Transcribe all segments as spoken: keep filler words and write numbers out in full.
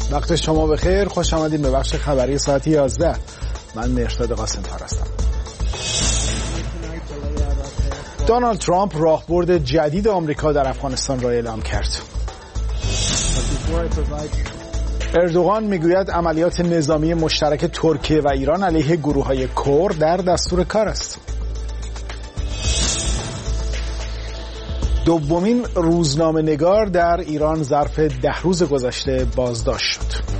وقت شما بخیر، خوش آمدید به بخش خبری ساعت یازده. من مهرداد قاسم‌فر هستم. دونالد ترامپ راهبرد جدید آمریکا در افغانستان را اعلام کرد. اردوغان میگوید عملیات نظامی مشترک ترکیه و ایران علیه گروه‌های کرد در دستور کار است. دومین روزنامه‌نگار در ایران ظرف ده روز گذشته بازداشت شد.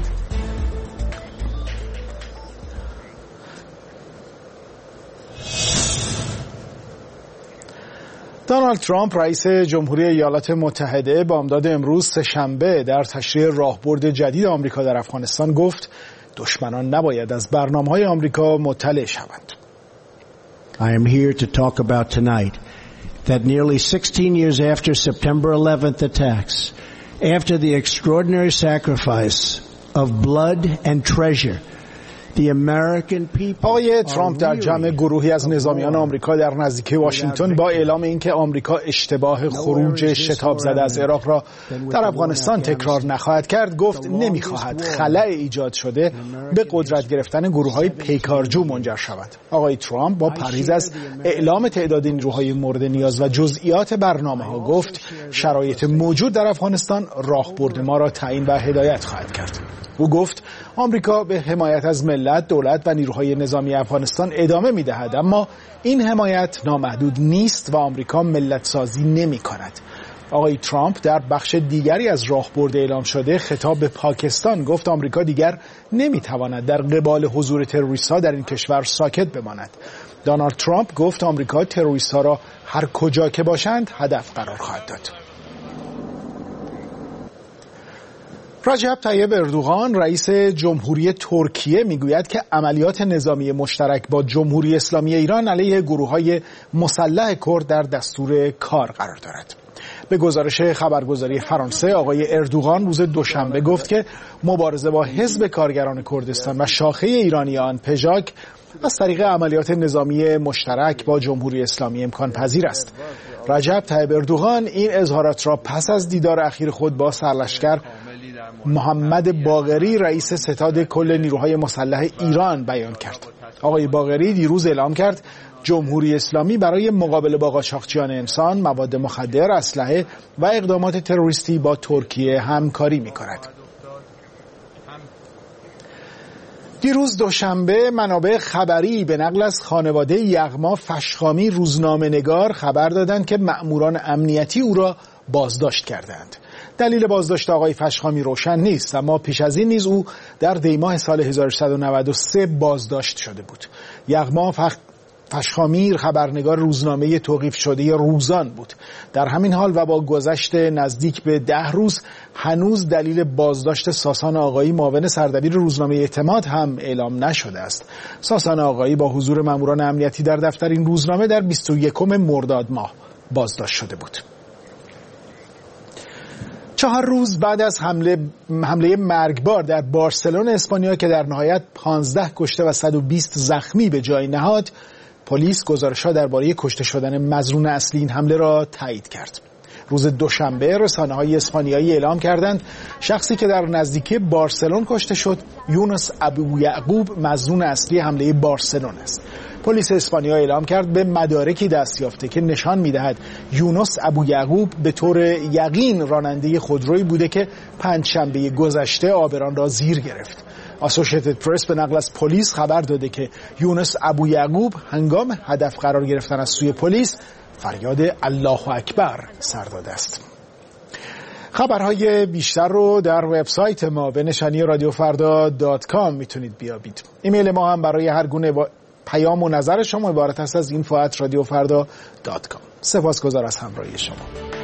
دونالد ترامپ رئیس جمهوری ایالات متحده بامداد امروز سه‌شنبه در تشریح راهبرد جدید آمریکا در افغانستان گفت دشمنان نباید از برنامه‌های آمریکا مطلع شوند. I am here to talk about tonight that nearly sixteen years after September eleventh attacks, after the extraordinary sacrifice of blood and treasure, آقای ترامپ در جمع گروهی از نظامیان آمریکا در نزدیکی واشنگتن با اعلام اینکه آمریکا اشتباه خروج شتاب زده از عراق را در افغانستان تکرار نخواهد کرد گفت نمیخواهد خلأ ایجاد شده به قدرت گرفتن گروه‌های پیکارجو منجر شود. آقای ترامپ با پرهیز از اعلام تعداد نیروهای مورد نیاز و جزئیات برنامه‌ها گفت شرایط موجود در افغانستان راهبرد ما را تعیین و هدایت خواهد کرد. او گفت آمریکا به حمایت از ملت، دولت و نیروهای نظامی افغانستان ادامه می‌دهد، اما این حمایت نامحدود نیست و آمریکا ملت سازی نمی‌کند. آقای ترامپ در بخش دیگری از راهبرد اعلام شده خطاب به پاکستان گفت آمریکا دیگر نمی‌تواند در قبال حضور تروریست‌ها در این کشور ساکت بماند. دونالد ترامپ گفت آمریکا تروریست‌ها را هر کجا که باشند هدف قرار خواهد داد. رجب طیب اردوغان رئیس جمهوری ترکیه میگوید که عملیات نظامی مشترک با جمهوری اسلامی ایران علیه گروه‌های مسلح کرد در دستور کار قرار دارد. به گزارش خبرگزاری فرانسه آقای اردوغان روز دوشنبه گفت که مبارزه با حزب کارگران کردستان و شاخه ایرانی آن پژاک از طریق عملیات نظامی مشترک با جمهوری اسلامی امکان پذیر است. رجب طیب اردوغان این اظهارات را پس از دیدار اخیر خود با سرلشکر محمد باقری رئیس ستاد کل نیروهای مسلح ایران بیان کرد. آقای باقری دیروز اعلام کرد جمهوری اسلامی برای مقابله با قاچاقچیان انسان، مواد مخدر، اسلحه و اقدامات تروریستی با ترکیه همکاری می‌کند. دیروز دوشنبه منابع خبری به نقل از خانواده یغما فشخامی روزنامه‌نگار خبر دادند که مأموران امنیتی او را بازداشت کردند. دلیل بازداشت آقای فشخامی روشن نیست، اما پیش از این نیز او در دیماه سال هزار و سیصد و نود و سه بازداشت شده بود. یغما فخ... فشخامی خبرنگار روزنامه توقیف شده روزان بود. در همین حال و با گذشت نزدیک به ده روز هنوز دلیل بازداشت ساسان آقایی معاون سردبیر روزنامه اعتماد هم اعلام نشده است. ساسان آقایی با حضور ماموران امنیتی در دفتر این روزنامه در بیست و یکم مرداد ماه بازداشت شده بود. چهار روز بعد از حمله حمله مرگبار در بارسلون اسپانیا که در نهایت پانزده کشته و صد و بیست زخمی به جای نهاد، پلیس گزارش‌ها درباره کشته شدن مظنون اصلی این حمله را تایید کرد. روز دوشنبه رسانه‌های اسپانیایی اعلام کردند شخصی که در نزدیکی بارسلون کشته شد یونس ابویعقوب مظنون اصلی حمله بارسلون است. پلیس اسپانیا اعلام کرد به مدارکی دست یافته که نشان می‌دهد یونس ابویعقوب به طور یقین راننده خودرویی بوده که پنجشنبه گذشته عابران را زیر گرفت. اسوسییتد پرس به نقل از پلیس خبر داده که یونس ابویعقوب هنگام هدف قرار گرفتن از سوی پلیس فریاد الله اکبر سر داده است. خبرهای بیشتر رو در وبسایت ما به نشانی رادیو فردا دات کام میتونید بیابید. ایمیل ما هم برای هر گونه پیام و نظر شما عبارت است از اینفو ات رادیو فردا دات کام. سپاسگزار از همراهی شما.